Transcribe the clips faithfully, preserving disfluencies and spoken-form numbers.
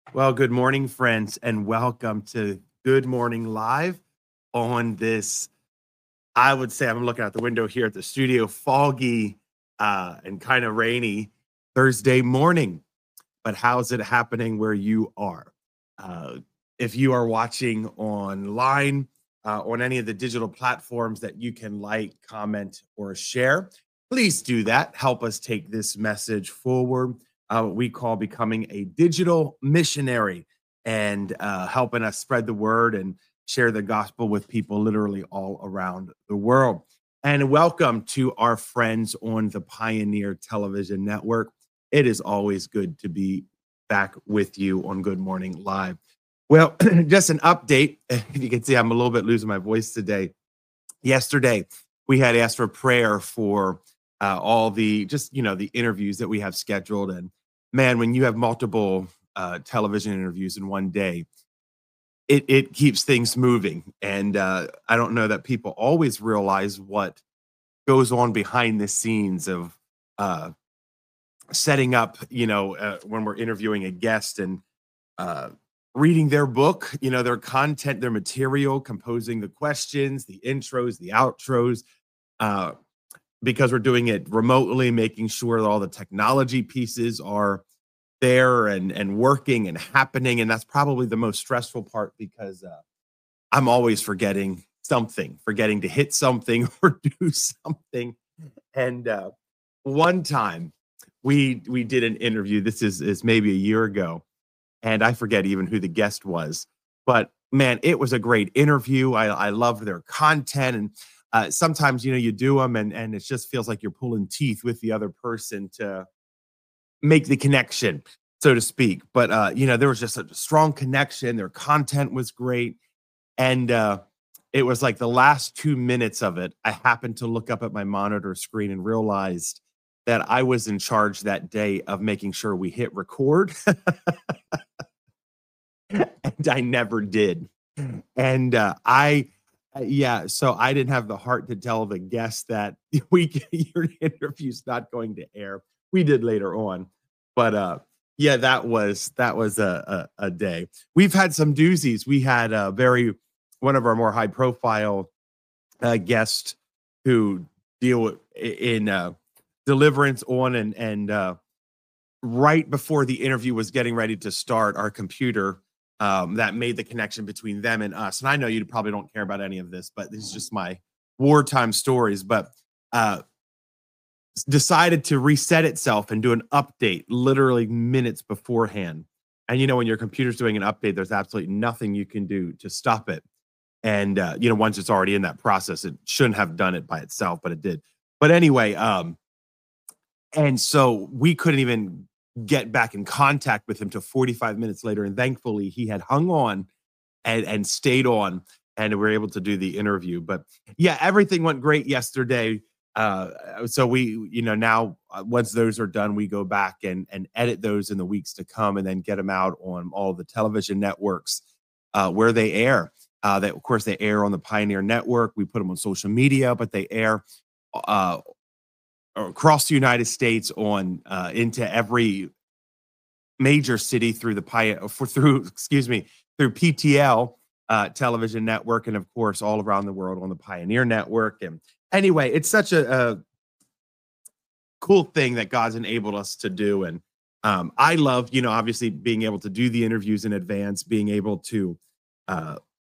Well, good morning, friends, and welcome to Good Morning Live on this. I would say I'm looking out the window here at the studio, foggy uh, and kind of rainy Thursday morning. But how's it happening where you are? Uh, if you are watching online uh, on any of the digital platforms that you can like, comment, or share, please do that. Help us take this message forward. Uh, what we call becoming a digital missionary and uh, helping us spread the word and share the gospel with people literally all around the world. And welcome to our friends on the Pioneer Television Network. It is always good to be back with you on Good Morning Live. Well, just an update. You can see I'm a little bit losing my voice today. Yesterday, we had asked for prayer for uh, all the just, you know, the interviews that we have scheduled. And man, when you have multiple uh, television interviews in one day, it, it keeps things moving. And uh, I don't know that people always realize what goes on behind the scenes of uh, setting up, you know, uh, when we're interviewing a guest and uh, reading their book, you know, their content, their material, composing the questions, the intros, the outros, uh, because we're doing it remotely, making sure that all the technology pieces are there and and working and happening. And that's probably the most stressful part because uh, I'm always forgetting something, forgetting to hit something or do something. And uh, one time we we did an interview. This is is maybe a year ago, and I forget even who the guest was. But man, it was a great interview. I, I loved their content, and uh, sometimes you know you do them, and and it just feels like you're pulling teeth with the other person to make the connection, so to speak. But uh, you know, there was just a strong connection. Their content was great, and uh, it was like the last two minutes of it. I happened to look up at my monitor screen and realized that I was in charge that day of making sure we hit record. And I never did. And uh, I, uh, yeah, so I didn't have the heart to tell the guest that we your interview's not going to air. We did later on, but uh, yeah, that was that was a, a a day. We've had some doozies. We had a very one of our more high profile uh, guests who deal with, in uh, deliverance on and and uh, right before the interview was getting ready to start, our computer um, that made the connection between them and us. And I know you probably don't care about any of this, but this is just my wartime stories. But uh, decided to reset itself and do an update literally minutes beforehand. And you know, when your computer's doing an update, there's absolutely nothing you can do to stop it. And uh, you know, once it's already in that process, it shouldn't have done it by itself, but it did. But anyway, um, and so we couldn't even get back in contact with him till forty-five minutes later. And thankfully, he had hung on and, and stayed on, and we were able to do the interview. But yeah, everything went great yesterday. Uh, so we, you know, now uh, once those are done, we go back and and edit those in the weeks to come, and then get them out on all the television networks uh, where they air. Uh, that of course they air on the Pioneer Network. We put them on social media, but they air uh, across the United States on uh, into every major city through the Pi- for through excuse me through P T L uh, television network, and of course all around the world on the Pioneer Network. And anyway, it's such a, a cool thing that God's enabled us to do. And um, I love, you know, obviously being able to do the interviews in advance, being able to uh,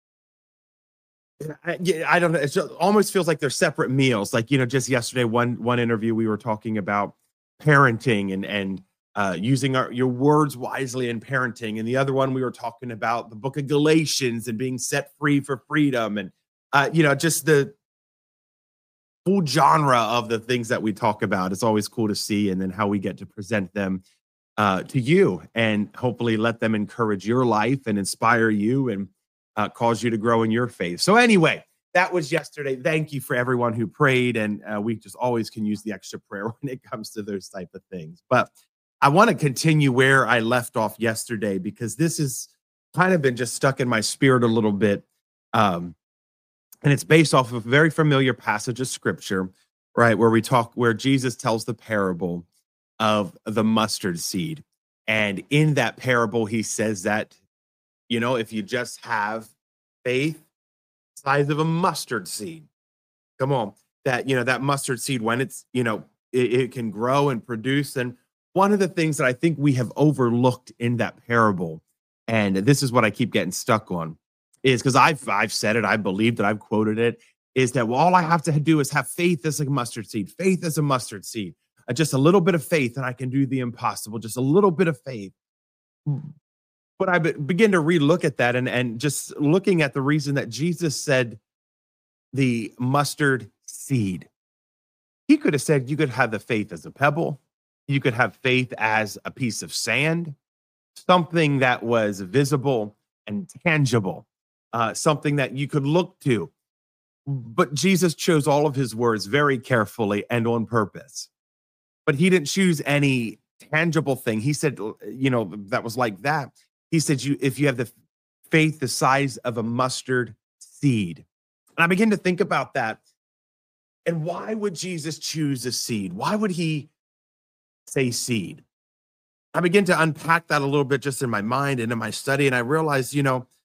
I, yeah, I don't know. It just almost feels like they're separate meals. Like, you know, just yesterday, one one interview we were talking about parenting and and uh, using our your words wisely in parenting, and the other one we were talking about the Book of Galatians and being set free for freedom, and uh, you know, just the full genre of the things that we talk about. It's always cool to see, and then how we get to present them uh, to you, and hopefully let them encourage your life and inspire you and uh, cause you to grow in your faith. So anyway, that was yesterday. Thank you for everyone who prayed, and uh, we just always can use the extra prayer when it comes to those type of things. But I want to continue where I left off yesterday, because this has kind of been just stuck in my spirit a little bit. Um, and it's based off of a very familiar passage of scripture, right? Where we talk, where Jesus tells the parable of the mustard seed. And in that parable, he says that, you know, if you just have faith size of a mustard seed, come on, that, you know, that mustard seed, when it's, you know, it, it can grow and produce. And one of the things that I think we have overlooked in that parable, and this is what I keep getting stuck on, is because I've I've said it, I believe that I've quoted it, is that, well, all I have to do is have faith as a mustard seed, faith as a mustard seed, uh, just a little bit of faith, and I can do the impossible, just a little bit of faith. But I be- begin to relook at that, and and just looking at the reason that Jesus said the mustard seed. He could have said you could have the faith as a pebble, you could have faith as a piece of sand, something that was visible and tangible, uh, something that you could look to. But Jesus chose all of his words very carefully and on purpose. But he didn't choose any tangible thing. He said, you know, that was like that. He said, you if you have the faith the size of a mustard seed. And I begin to think about that. And why would Jesus choose a seed? Why would he say seed? I begin to unpack that a little bit just in my mind and in my study. And I realized, you know,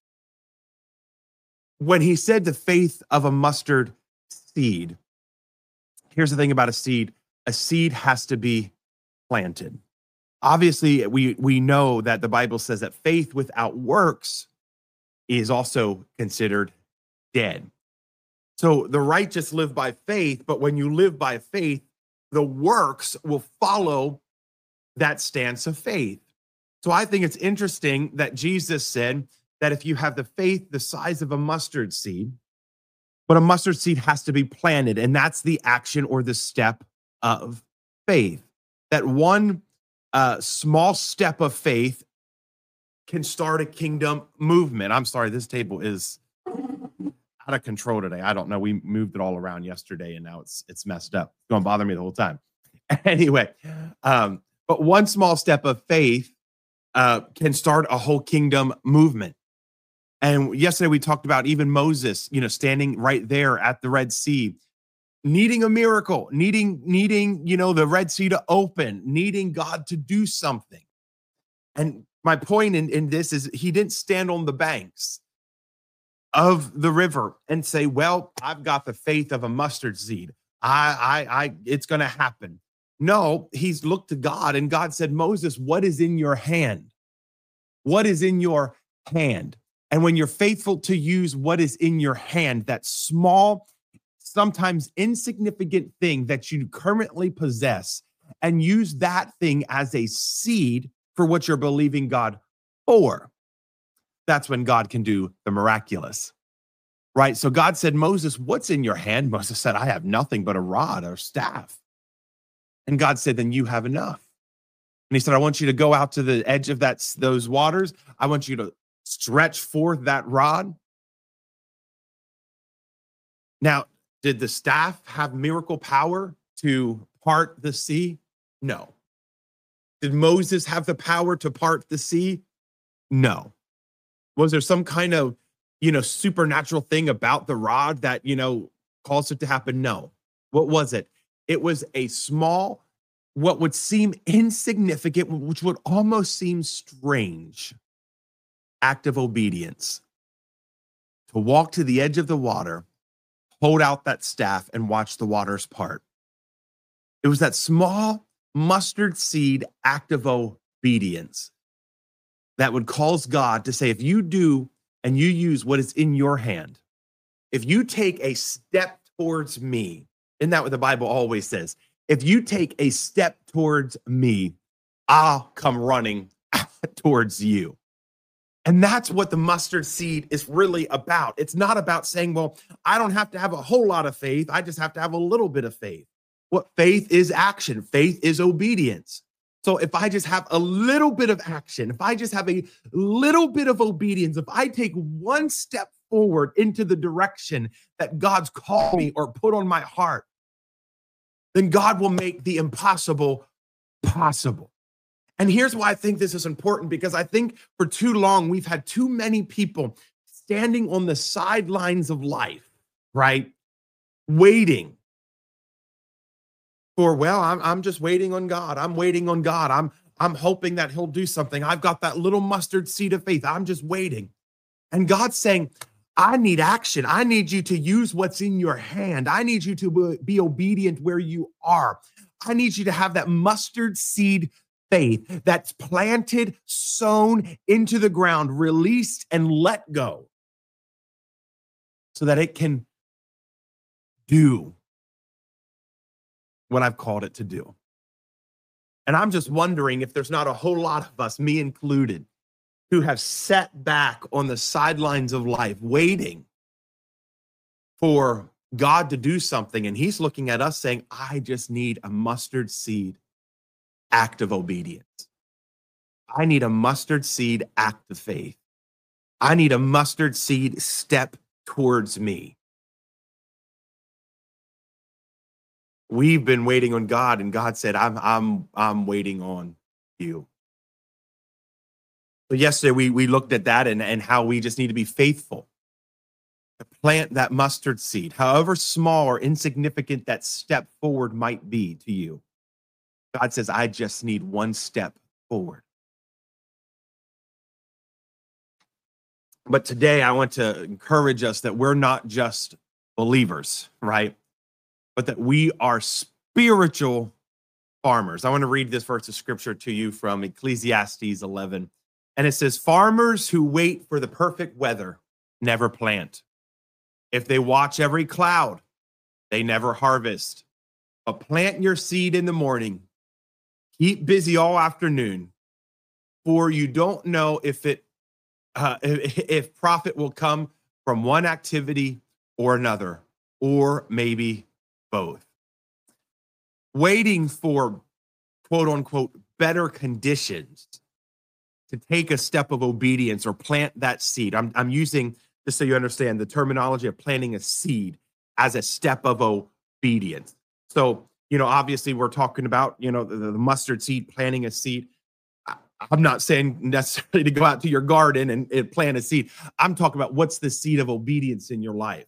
when he said the faith of a mustard seed, here's the thing about a seed. A seed has to be planted. Obviously, we, we know that the Bible says that faith without works is also considered dead. So the righteous live by faith, but when you live by faith, the works will follow that stance of faith. So I think it's interesting that Jesus said that if you have the faith the size of a mustard seed, but a mustard seed has to be planted, and that's the action or the step of faith. That one uh, small step of faith can start a kingdom movement. I'm sorry, this table is out of control today. I don't know. We moved it all around yesterday, and now it's it's messed up. It's going to bother me the whole time. Anyway, um, but one small step of faith uh, can start a whole kingdom movement. And yesterday we talked about even Moses, you know, standing right there at the Red Sea, needing a miracle, needing, needing, you know, the Red Sea to open, needing God to do something. And my point in, in this is he didn't stand on the banks of the river and say, well, I've got the faith of a mustard seed. I, I, I, it's going to happen. No, he's looked to God, and God said, Moses, what is in your hand? What is in your hand? And when you're faithful to use what is in your hand, that small, sometimes insignificant thing that you currently possess, and use that thing as a seed for what you're believing God for, that's when God can do the miraculous, right? So God said, Moses, what's in your hand? Moses said, I have nothing but a rod or staff. And God said, then you have enough. And he said, I want you to go out to the edge of that those waters. I want you to stretch forth that rod. Now, did the staff have miracle power to part the sea? No. Did Moses have the power to part the sea? No. Was there some kind of, you know, supernatural thing about the rod that, you know, caused it to happen? No. What was it? It was a small, what would seem insignificant, which would almost seem strange, act of obedience. To walk to the edge of the water, hold out that staff, and watch the waters part. It was that small mustard seed act of obedience that would cause God to say, if you do and you use what is in your hand, if you take a step towards me, isn't that what the Bible always says? If you take a step towards me, I'll come running towards you. And that's what the mustard seed is really about. It's not about saying, well, I don't have to have a whole lot of faith. I just have to have a little bit of faith. What faith is action. Faith is obedience. So if I just have a little bit of action, if I just have a little bit of obedience, if I take one step forward into the direction that God's called me or put on my heart, then God will make the impossible possible. And here's why I think this is important, because I think for too long, we've had too many people standing on the sidelines of life, right? Waiting for, well, I'm, I'm just waiting on God. I'm waiting on God. I'm, I'm hoping that he'll do something. I've got that little mustard seed of faith. I'm just waiting. And God's saying, I need action. I need you to use what's in your hand. I need you to be obedient where you are. I need you to have that mustard seed faith that's planted, sown into the ground, released, and let go so that it can do what I've called it to do. And I'm just wondering if there's not a whole lot of us, me included, who have sat back on the sidelines of life, waiting for God to do something. And he's looking at us saying, I just need a mustard seed act of obedience. I need a mustard seed act of faith. I need a mustard seed step towards me. We've been waiting on God, and God said, I'm, I'm, I'm waiting on you. So yesterday we, we looked at that and, and how we just need to be faithful to plant that mustard seed, however small or insignificant that step forward might be to you. God says, I just need one step forward. But today I want to encourage us that we're not just believers, right? But that we are spiritual farmers. I want to read this verse of scripture to you from Ecclesiastes eleven. And it says, farmers who wait for the perfect weather never plant. If they watch every cloud, they never harvest. But plant your seed in the morning. Keep busy all afternoon, for you don't know if it uh, if, if profit will come from one activity or another, or maybe both. Waiting for quote unquote better conditions to take a step of obedience or plant that seed. I'm, I'm using, just so you understand, the terminology of planting a seed as a step of obedience. So, you know, obviously we're talking about, you know, the, the mustard seed, planting a seed. I, I'm not saying necessarily to go out to your garden and, and plant a seed. I'm talking about what's the seed of obedience in your life.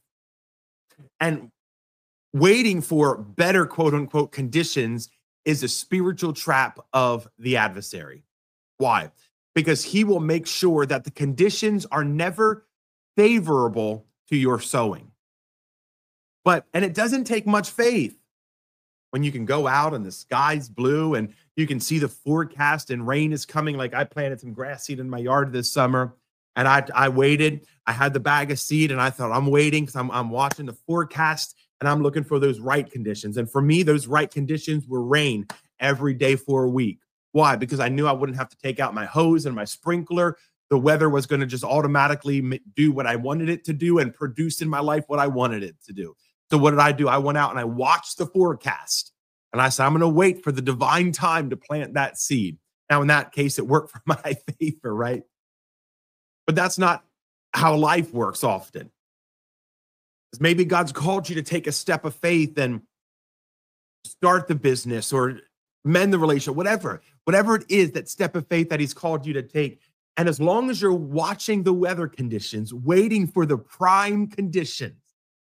And waiting for better, quote unquote, conditions is a spiritual trap of the adversary. Why? Because he will make sure that the conditions are never favorable to your sowing. But, and it doesn't take much faith when you can go out and the sky's blue and you can see the forecast and rain is coming. Like I planted some grass seed in my yard this summer and I, I waited. I had the bag of seed and I thought I'm waiting because I'm, I'm watching the forecast and I'm looking for those right conditions. And for me, those right conditions were rain every day for a week. Why? Because I knew I wouldn't have to take out my hose and my sprinkler. The weather was going to just automatically do what I wanted it to do and produce in my life what I wanted it to do. So what did I do? I went out and I watched the forecast and I said, I'm going to wait for the divine time to plant that seed. Now, in that case, it worked for my favor, right? But that's not how life works often. Because maybe God's called you to take a step of faith and start the business or mend the relationship, whatever, whatever it is, that step of faith that he's called you to take. And as long as you're watching the weather conditions, waiting for the prime conditions,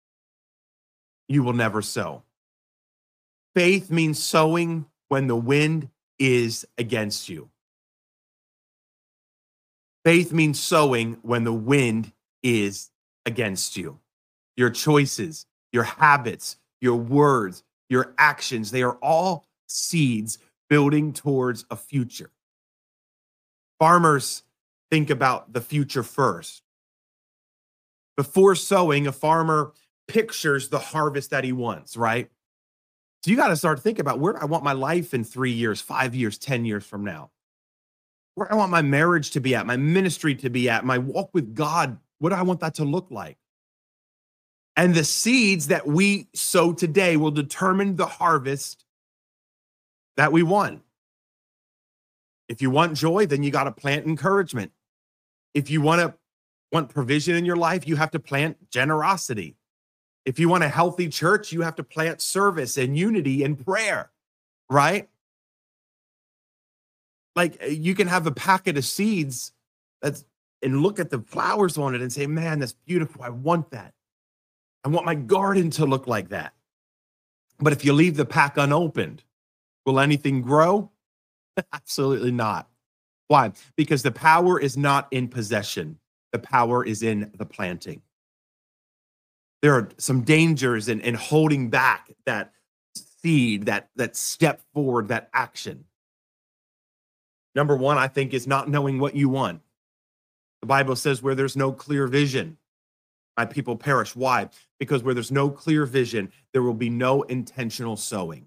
you will never sow. Faith means sowing when the wind is against you. Faith means sowing when the wind is against you. Your choices, your habits, your words, your actions, they are all seeds building towards a future. Farmers think about the future first. Before sowing, a farmer pictures the harvest that he wants, right? So you got to start thinking about, where do I want my life in three years, five years, ten years from now? Where do I want my marriage to be at, my ministry to be at, my walk with God? What do I want that to look like? And the seeds that we sow today will determine the harvest that we want. If you want joy, then you got to plant encouragement. If you want to want provision in your life, you have to plant generosity. If you want a healthy church, you have to plant service and unity and prayer, right? Like you can have a packet of seeds that's and look at the flowers on it and say, man, that's beautiful. I want that. I want my garden to look like that. But if you leave the pack unopened, will anything grow? Absolutely not. Why? Because the power is not in possession. The power is in the planting. There are some dangers in, in holding back that seed, that, that step forward, that action. Number one, I think, is not knowing what you want. The Bible says where there's no clear vision, my people perish. Why? Because where there's no clear vision, there will be no intentional sowing.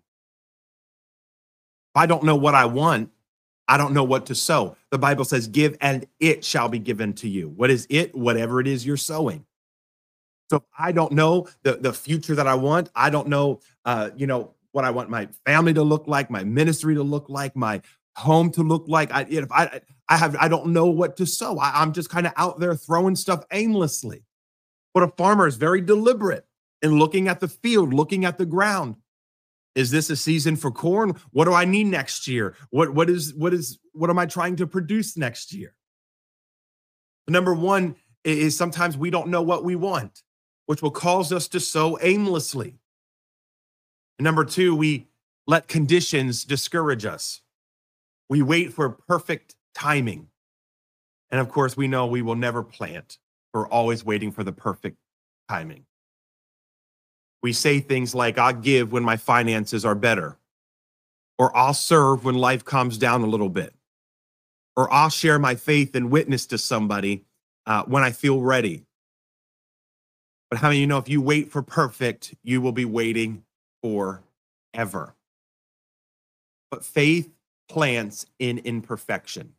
If I don't know what I want, I don't know what to sow. The Bible says, give and it shall be given to you. What is it? Whatever it is you're sowing. So if I don't know the, the future that I want, I don't know, uh, you know, what I want my family to look like, my ministry to look like, my home to look like. I, if I, I have, I don't know what to sow. I, I'm just kind of out there throwing stuff aimlessly. But a farmer is very deliberate in looking at the field, looking at the ground. Is this a season for corn? What do I need next year? What, what is, what is, what am I trying to produce next year? Number one is sometimes we don't know what we want, which will cause us to sow aimlessly. And number two, we let conditions discourage us. We wait for perfect timing. And of course, we know we will never plant. We're always waiting for the perfect timing. We say things like, I'll give when my finances are better, or I'll serve when life calms down a little bit, or I'll share my faith and witness to somebody uh, when I feel ready. But how many of you know if you wait for perfect, you will be waiting forever? But faith plants in imperfection.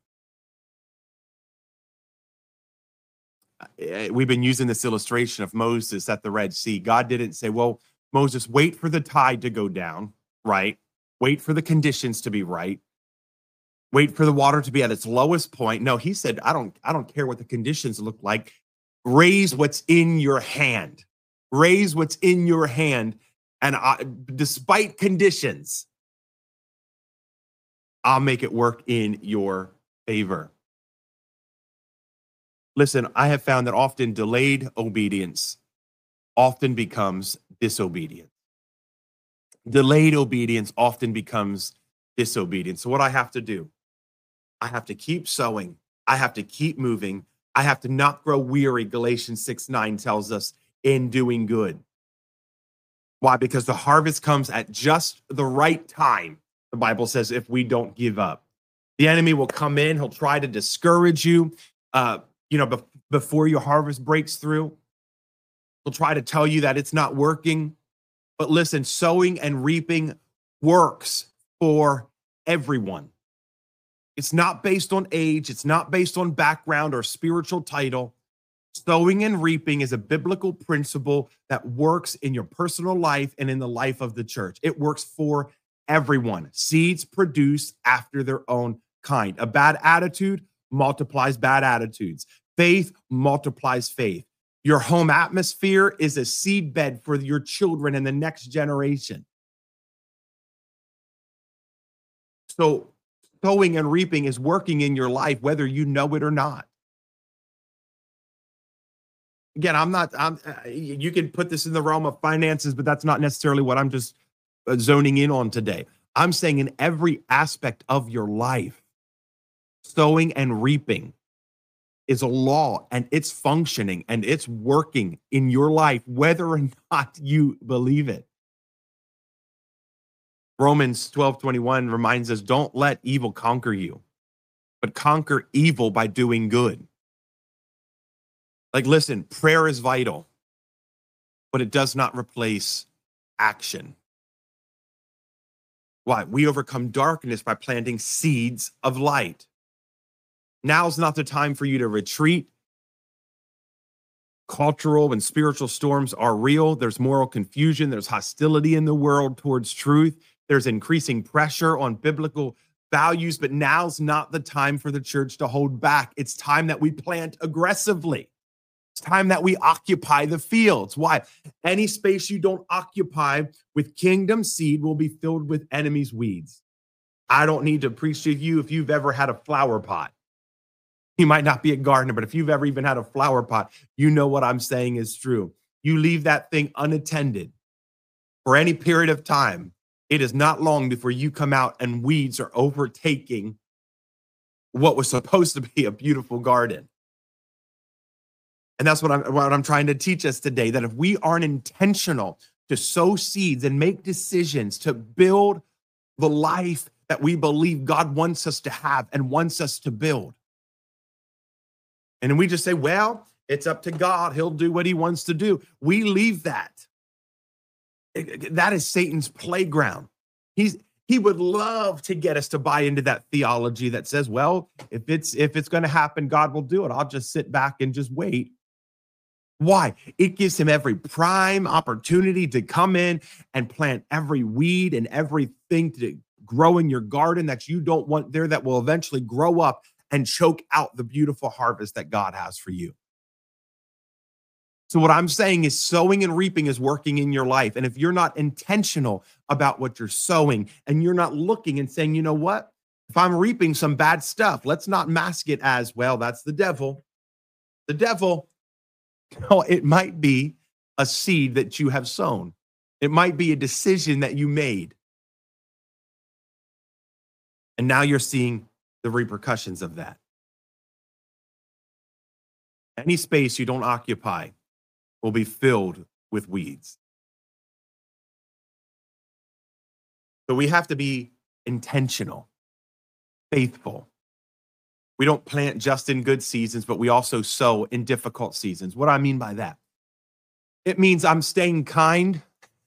We've been using this illustration of Moses at the Red Sea. God didn't say, well, Moses, wait for the tide to go down, right? Wait for the conditions to be right. Wait for the water to be at its lowest point. No, he said, I don't, I don't care what the conditions look like. Raise what's in your hand. Raise what's in your hand. And I, despite conditions, I'll make it work in your favor. Listen, I have found that often delayed obedience often becomes disobedience. Delayed obedience often becomes disobedience. So what I have to do, I have to keep sowing. I have to keep moving. I have to not grow weary, Galatians six nine tells us, in doing good. Why? Because the harvest comes at just the right time, the Bible says, if we don't give up. The enemy will come in. He'll try to discourage you. Uh, You know, be- before your harvest breaks through, they'll try to tell you that it's not working. But listen, sowing and reaping works for everyone. It's not based on age. It's not based on background or spiritual title. Sowing and reaping is a biblical principle that works in your personal life and in the life of the church. It works for everyone. Seeds produce after their own kind. A bad attitude multiplies bad attitudes. Faith multiplies faith. Your home atmosphere is a seed bed for your children and the next generation. So sowing and reaping is working in your life, whether you know it or not. Again, I'm not, I'm, you can put this in the realm of finances, but that's not necessarily what I'm just zoning in on today. I'm saying in every aspect of your life, sowing and reaping is a law, and it's functioning and it's working in your life, whether or not you believe it. Romans twelve twenty-one reminds us, don't let evil conquer you, but conquer evil by doing good. Like, listen, prayer is vital, but it does not replace action. Why? We overcome darkness by planting seeds of light. Now's not the time for you to retreat. Cultural and spiritual storms are real. There's moral confusion. There's hostility in the world towards truth. There's increasing pressure on biblical values, but now's not the time for the church to hold back. It's time that we plant aggressively. It's time that we occupy the fields. Why? Any space you don't occupy with kingdom seed will be filled with enemy's weeds. I don't need to preach to you if you've ever had a flower pot. You might not be a gardener, but if you've ever even had a flower pot, you know what I'm saying is true. You leave that thing unattended for any period of time, it is not long before you come out and weeds are overtaking what was supposed to be a beautiful garden. And that's what I'm, what I'm trying to teach us today, that if we aren't intentional to sow seeds and make decisions to build the life that we believe God wants us to have and wants us to build, and we just say, well, it's up to God, he'll do what he wants to do, we leave that. That is Satan's playground. He's He would love to get us to buy into that theology that says, well, if it's if it's going to happen, God will do it. I'll just sit back and just wait. Why? It gives him every prime opportunity to come in and plant every weed and everything to grow in your garden that you don't want there, that will eventually grow up and choke out the beautiful harvest that God has for you. So what I'm saying is sowing and reaping is working in your life. And if you're not intentional about what you're sowing and you're not looking and saying, you know what, if I'm reaping some bad stuff, let's not mask it as, well, that's the devil. The devil. No, it might be a seed that you have sown. It might be a decision that you made. And now you're seeing the repercussions of that. Any space you don't occupy will be filled with weeds. So we have to be intentional, faithful. We don't plant just in good seasons, but we also sow in difficult seasons. What do I mean by that? It means I'm staying kind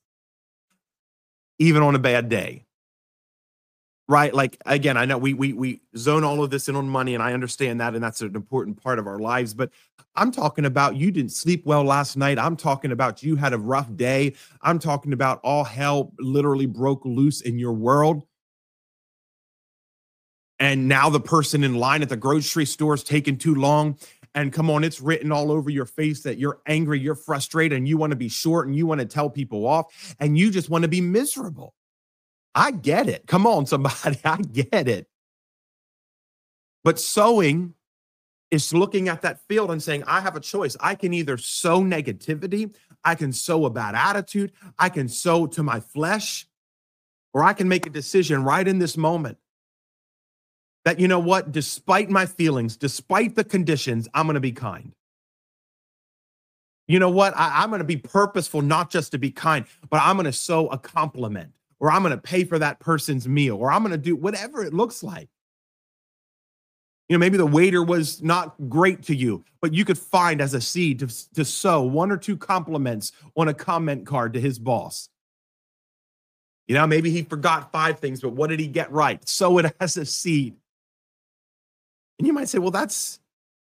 even on a bad day. Right? Like, again, I know we we we zone all of this in on money, and I understand that, and that's an important part of our lives. But I'm talking about you didn't sleep well last night. I'm talking about you had a rough day. I'm talking about all hell literally broke loose in your world. And now the person in line at the grocery store is taking too long. And come on, it's written all over your face that you're angry, you're frustrated, and you want to be short, and you want to tell people off, and you just want to be miserable. I get it. Come on, somebody. I get it. But sowing is looking at that field and saying, I have a choice. I can either sow negativity, I can sow a bad attitude, I can sow to my flesh, or I can make a decision right in this moment that, you know what, despite my feelings, despite the conditions, I'm going to be kind. You know what, I, I'm going to be purposeful, not just to be kind, but I'm going to sow a compliment, or I'm going to pay for that person's meal, or I'm going to do whatever it looks like. You know, maybe the waiter was not great to you, but you could find as a seed to, to sow one or two compliments on a comment card to his boss. You know, maybe he forgot five things, but what did he get right? Sow it as a seed. And you might say, well, that's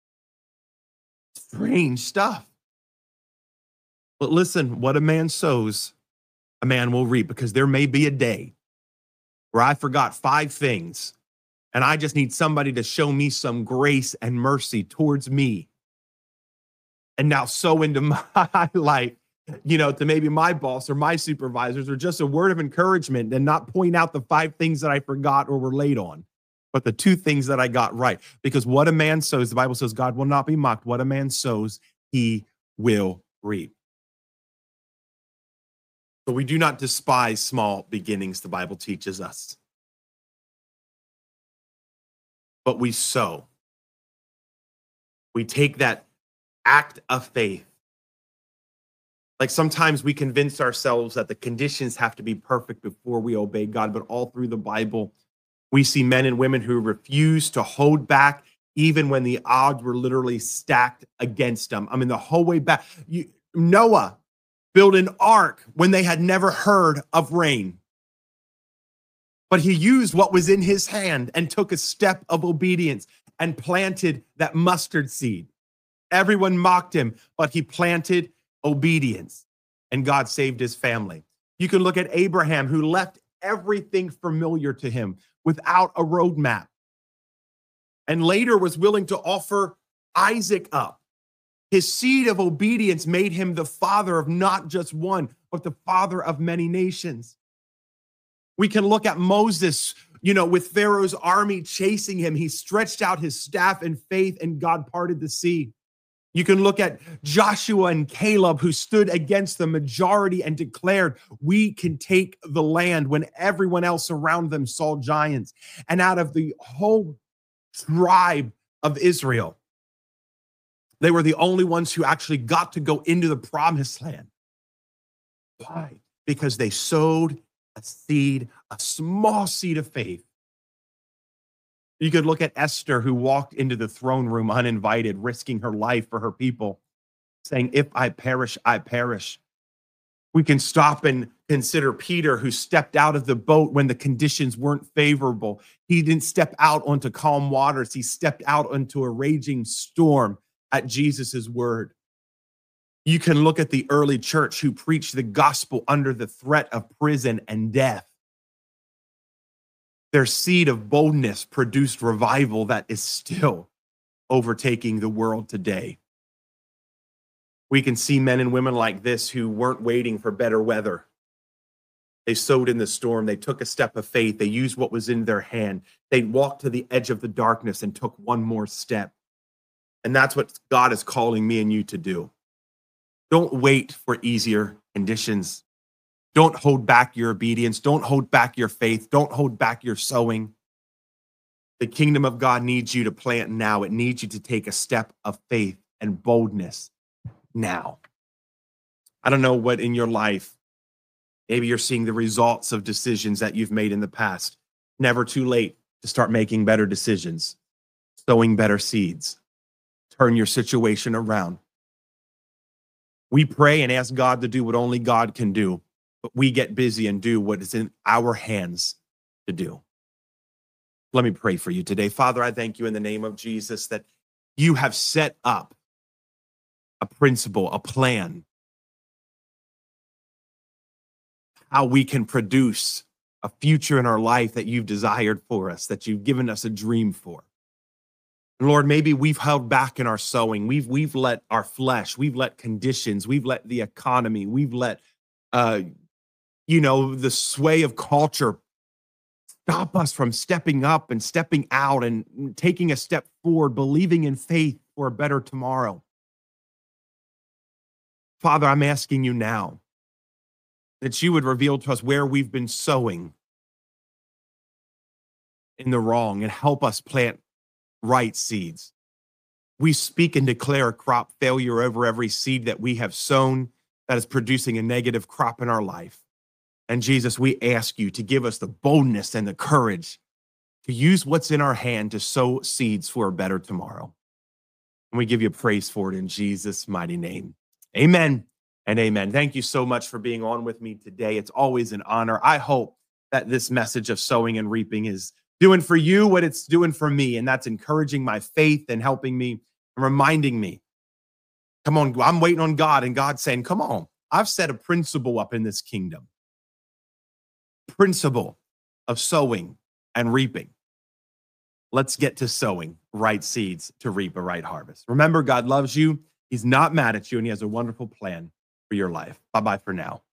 strange stuff. But listen, what a man sows, a man will reap, because there may be a day where I forgot five things and I just need somebody to show me some grace and mercy towards me. And now sow into my life, you know, to maybe my boss or my supervisors, or just a word of encouragement, and not point out the five things that I forgot or were late on, but the two things that I got right. Because what a man sows, the Bible says, God will not be mocked. What a man sows, he will reap. So we do not despise small beginnings, the Bible teaches us. But we sow. We take that act of faith. Like sometimes we convince ourselves that the conditions have to be perfect before we obey God, but all through the Bible, we see men and women who refuse to hold back even when the odds were literally stacked against them. I mean, the whole way back. You, Noah built an ark when they had never heard of rain. But he used what was in his hand and took a step of obedience and planted that mustard seed. Everyone mocked him, but he planted obedience, and God saved his family. You can look at Abraham, who left everything familiar to him without a roadmap, and later was willing to offer Isaac up. His seed of obedience made him the father of not just one, but the father of many nations. We can look at Moses, you know, with Pharaoh's army chasing him. He stretched out his staff in faith, and God parted the sea. You can look at Joshua and Caleb, who stood against the majority and declared, we can take the land when everyone else around them saw giants. And out of the whole tribe of Israel, they were the only ones who actually got to go into the promised land. Why? Because they sowed a seed, a small seed of faith. You could look at Esther, who walked into the throne room uninvited, risking her life for her people, saying, if I perish, I perish. We can stop and consider Peter, who stepped out of the boat when the conditions weren't favorable. He didn't step out onto calm waters. He stepped out onto a raging storm at Jesus's word. You can look at the early church who preached the gospel under the threat of prison and death. Their seed of boldness produced revival that is still overtaking the world today. We can see men and women like this who weren't waiting for better weather. They sowed in the storm. They took a step of faith. They used what was in their hand. They walked to the edge of the darkness and took one more step. And that's what God is calling me and you to do. Don't wait for easier conditions. Don't hold back your obedience. Don't hold back your faith. Don't hold back your sowing. The kingdom of God needs you to plant now. It needs you to take a step of faith and boldness now. I don't know what in your life, maybe you're seeing the results of decisions that you've made in the past. Never too late to start making better decisions, sowing better seeds, turn your situation around. We pray and ask God to do what only God can do, but we get busy and do what is in our hands to do. Let me pray for you today. Father, I thank you in the name of Jesus that you have set up a principle, a plan, how we can produce a future in our life that you've desired for us, that you've given us a dream for. And Lord, maybe we've held back in our sowing. We've, we've let our flesh, we've let conditions, we've let the economy, we've let, uh, you know, the sway of culture stop us from stepping up and stepping out and taking a step forward, believing in faith for a better tomorrow. Father, I'm asking you now that you would reveal to us where we've been sowing in the wrong and help us plant right seeds. We speak and declare crop failure over every seed that we have sown that is producing a negative crop in our life. And Jesus, we ask you to give us the boldness and the courage to use what's in our hand to sow seeds for a better tomorrow. And we give you praise for it in Jesus' mighty name. Amen and amen. Thank you so much for being on with me today. It's always an honor. I hope that this message of sowing and reaping is doing for you what it's doing for me, and that's encouraging my faith and helping me and reminding me, come on, I'm waiting on God, and God's saying, come on, I've set a principle up in this kingdom. Principle of sowing and reaping. Let's get to sowing right seeds to reap a right harvest. Remember, God loves you. He's not mad at you, and he has a wonderful plan for your life. Bye-bye for now.